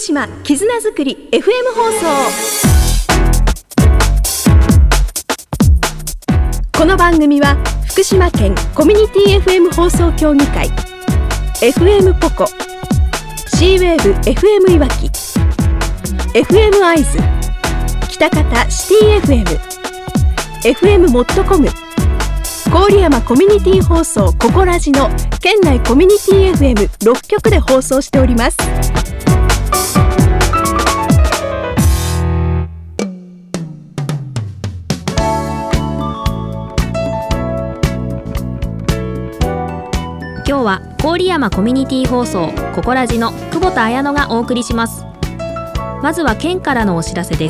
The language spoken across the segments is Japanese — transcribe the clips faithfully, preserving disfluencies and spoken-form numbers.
島絆づくり エフエム 放送。この番組は福島県コミュニティ エフエム 放送協議会、 エフエム ポコ、 シーウェーブ エフエム いわき、 エフエム アイズ、北方シティ エフエム、 エフエム モットコム、郡山コミュニティ放送ココラジの県内コミュニティ エフエムろっきょくで放送しております。 今日は郡山コミュニティ放送ココラジの久保田彩乃がお送りします。まずは県からのお知らせです。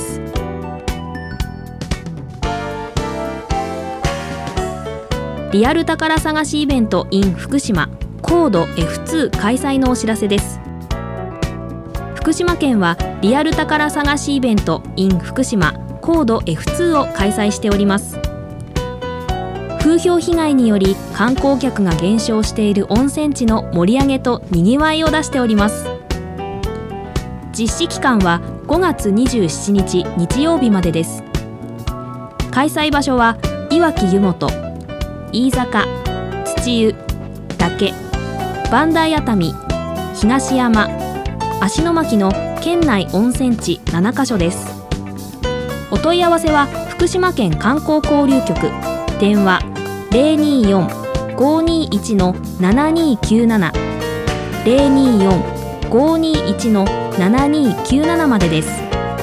リアル宝探しイベント in 福島コード エフツー 開催のお知らせです。福島県はリアル宝探しイベント in 福島コード エフツー を開催しております。風評被害により観光客が減少している温泉地の盛り上げとにぎわいを出しております。実施期間はごがつにじゅうしちにち日曜日までです。開催場所はいわき湯本、飯坂、土湯、岳、磐梯熱海、東山、芦ノ牧の県内温泉地ななかしょです。お問い合わせは福島県観光交流局、電話 ゼロにーよん ごーにーいち ななにーきゅうなな ゼロにーよん ごーにーいち ななにーきゅうなな までです。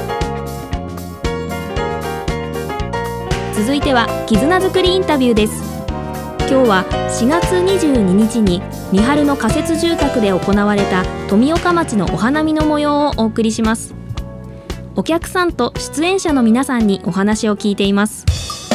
続いては絆づくりインタビューです。今日はしがつにじゅうににちに三春の仮設住宅で行われた富岡町のお花見の模様をお送りします。お客さんと出演者の皆さんにお話を聞いています。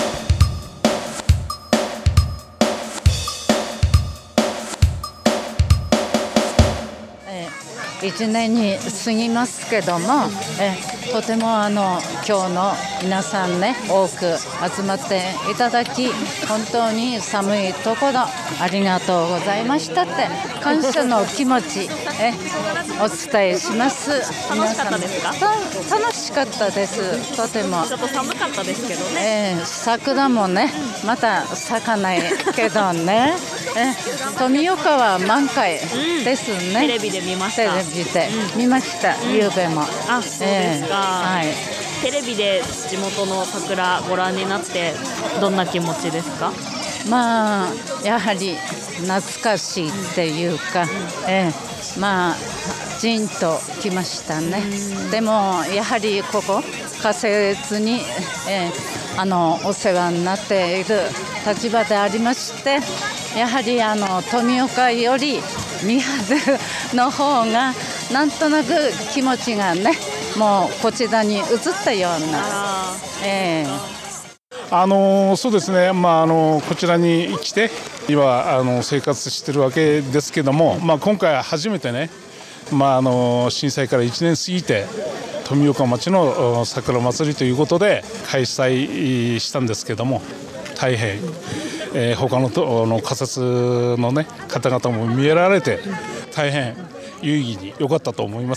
いちねんに過ぎますけども、えとてもあの今日の皆さんね多く集まっていただき、本当に寒いところありがとうございましたって感謝の気持ちえお伝えします。 楽しかったですか？ 楽しかったです。とてもちょっと寒かったですけどね、 えー、桜もねまた咲かないけどねえ富岡は満開ですね、 うん、テレビで見ました。 テレビで見ました、うん、夕べも。 あ、そうですか、えーはい、テレビで地元の桜ご覧になってどんな気持ちですか？ まあやはり懐かしいっていうか、うんえー、まあじんときましたね、うん、でもやはりここ仮設に、えー、あのお世話になっている立場でありまして、やはりあの富岡より三春の方がなんとなく気持ちがねもうこちらに移ったような、えーあのそうですね、まあ、あのこちらに来て今あの生活しているわけですけども、まあ、今回は初めてね、まあ、あの震災からいちねん過ぎて富岡町の桜祭りということで開催したんですけども、大変、えー、他のとの仮設の、ね、方々も見えられて大変有意義に良かったと思います。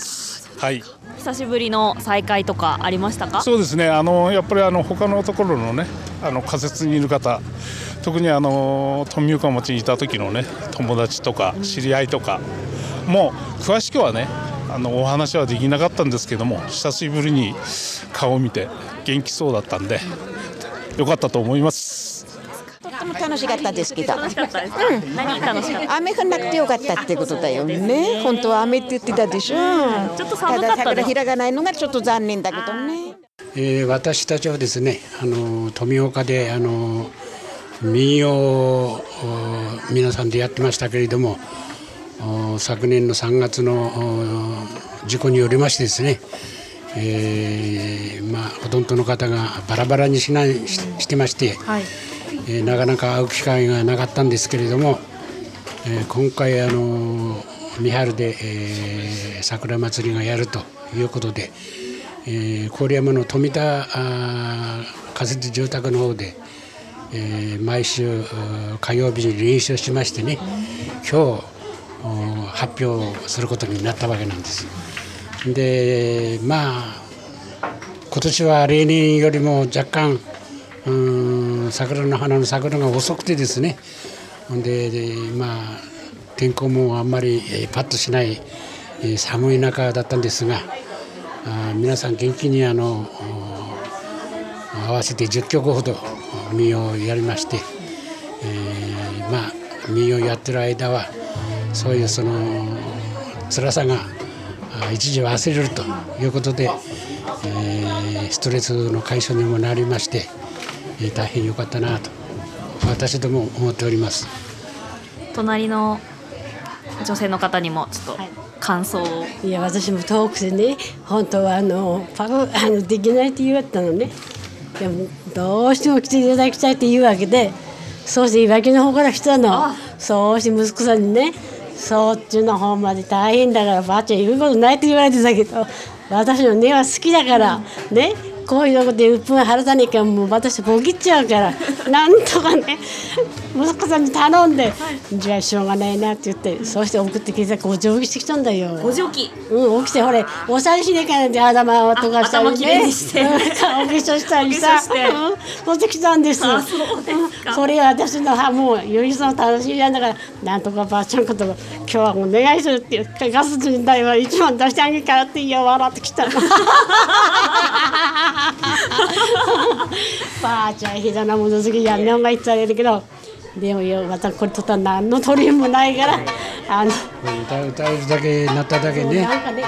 はい、 久しぶりの再会とかありましたか？ そうですね、あのやっぱりあの他のところのねあの仮設にいる方、特にあの富岡町にいた時のね友達とか知り合いとかもう詳しくはねあのお話はできなかったんですけども、久しぶりに顔を見て元気そうだったんで良かったと思います。 とっても楽しかったですけど、 楽しかったですか？うん、何楽しかった？ 雨降んなくてよかったってことだよね。本当は雨って言ってたでしょ、うん、 ちょっと寒かったです。 ただ桜開かないのがちょっと残念だけどね。 えー、私たちはですね、あの富岡であの民謡を皆さんでやってましたけれども、昨年のさんがつの事故によりましてですね、えーまあ、ほとんどの方がバラバラに避難 し, してまして、はいえー、なかなか会う機会がなかったんですけれども、えー、今回あの三春で、えー、桜祭りがやるということで、えー、郡山の富田仮設住宅の方で、えー、毎週火曜日に練習しましてね、今日発表することになったわけなんです。 でまあ今年は例年よりも若干うーん桜の花の咲くのが遅くてですね、ででまあ天候もあんまり、えー、パッとしない、えー、寒い中だったんですが、あ皆さん元気にあの合わせてじゅっきょくほど民謡をやりまして、えー、まあ民謡やってる間はそういうその辛さが一時忘れるということで、えー、ストレスの解消にもなりまして、えー、大変良かったなと私ども思っております。 隣の女性の方にもちょっと感想を。 いや私も遠くてね、本当はあのパブあのできないって言われたのね。でもどうしても来ていただきたいって言うわけで、そうしていわきの方から来たの。そうして息子さんにね、そっちの方まで大変だからばあちゃんいることないって言われてたけど、私の根は好きだからね、こういうことでうっぷん晴れたねかもう私ボキっちゃうからなんとかね息子さんに頼んで、じゃあしょうがないなって言って、そうして送ってきてご上起きしてきたんだよ。 ご上起。 うん、起きてほれおしゃれしねえからって頭とかしたりね、 頭きれいにしてお化粧したりさ、持ってきたんです。 あ、そうですか。 これは私のもうよりその楽しみなんだから、なんとかばあちゃんこと今日はお願いするって言って、ガス代はいちまん出してあげるからって言う笑ってきたのばあちゃんひどなもの好きやんねんが言ってあげるけど、でもよまたこれとったら何の取りもないから、あの歌う歌うだけなっただけね。 なんかね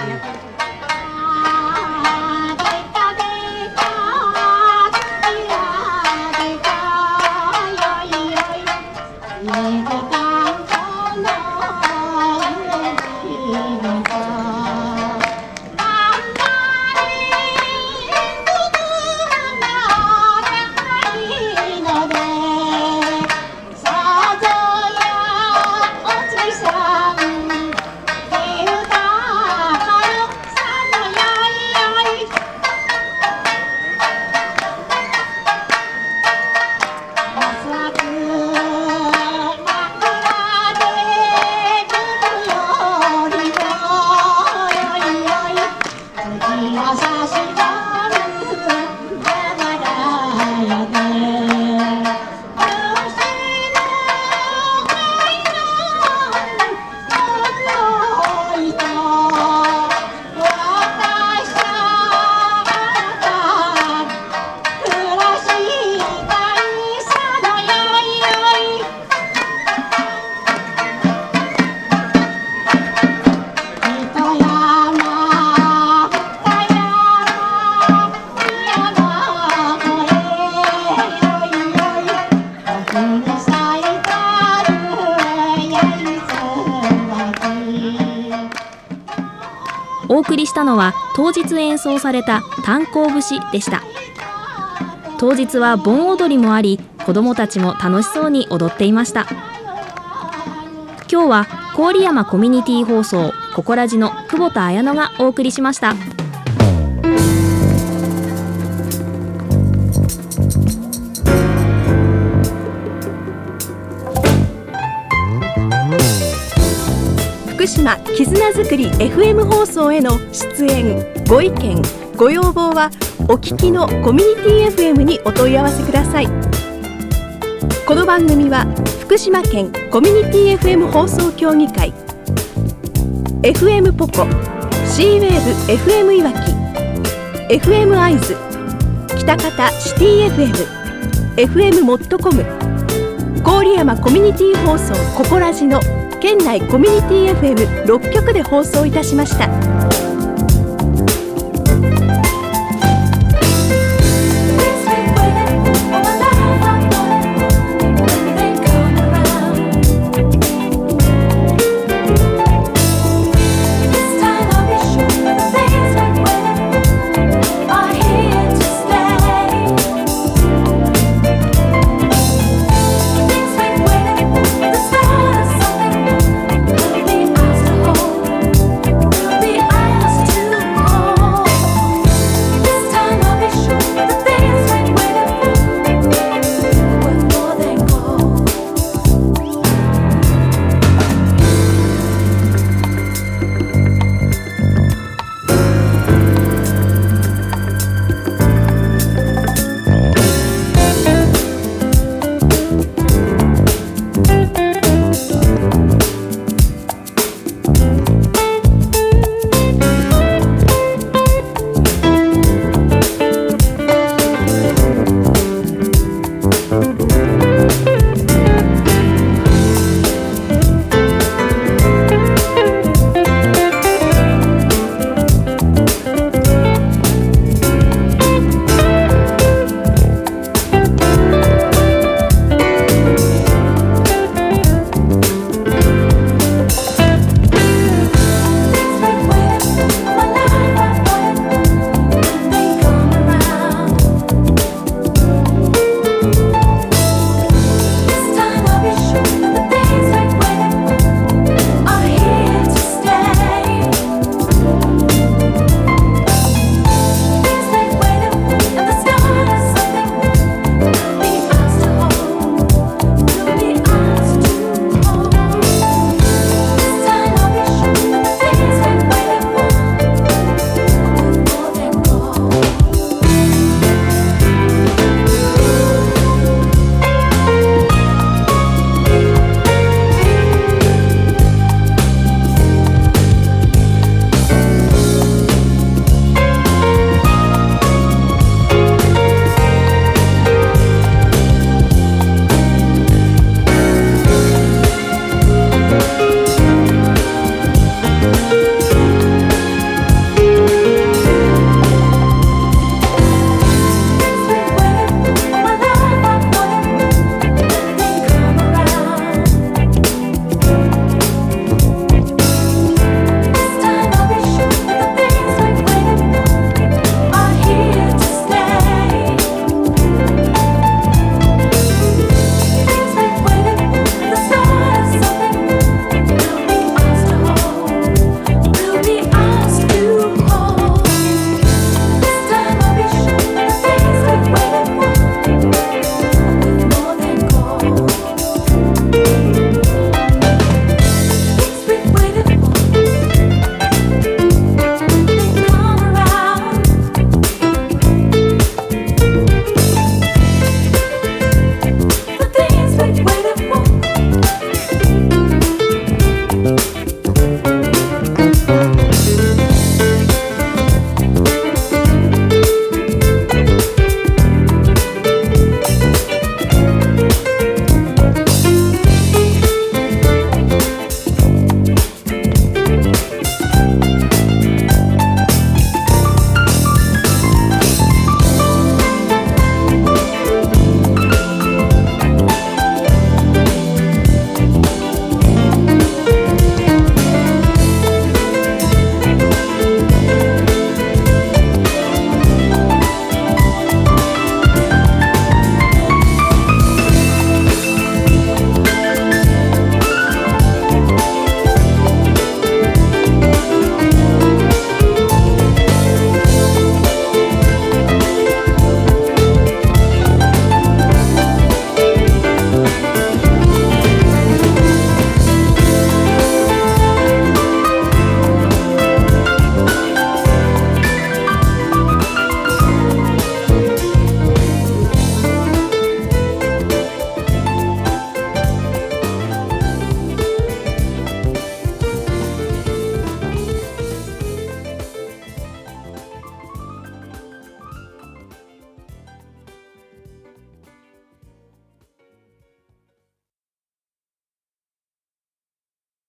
お送りしたのは当日演奏された炭鉱節でした。当日は盆踊りもあり、子どもたちも楽しそうに踊っていました。今日は郡山コミュニティ放送ここらじの久保田彩乃がお送りしました。 福島絆づくり エフエム 放送への出演ご意見ご要望はお聞きのコミュニティ エフエム にお問い合わせください。この番組は福島県コミュニティ エフエム 放送協議会 エフエム ポコ シーウェーブ エフエム いわき エフエム アイズ北方シティ エフエム エフエム モットコム郡山コミュニティ放送ここらじの県内コミュニティ エフエムろっきょくで放送いたしました。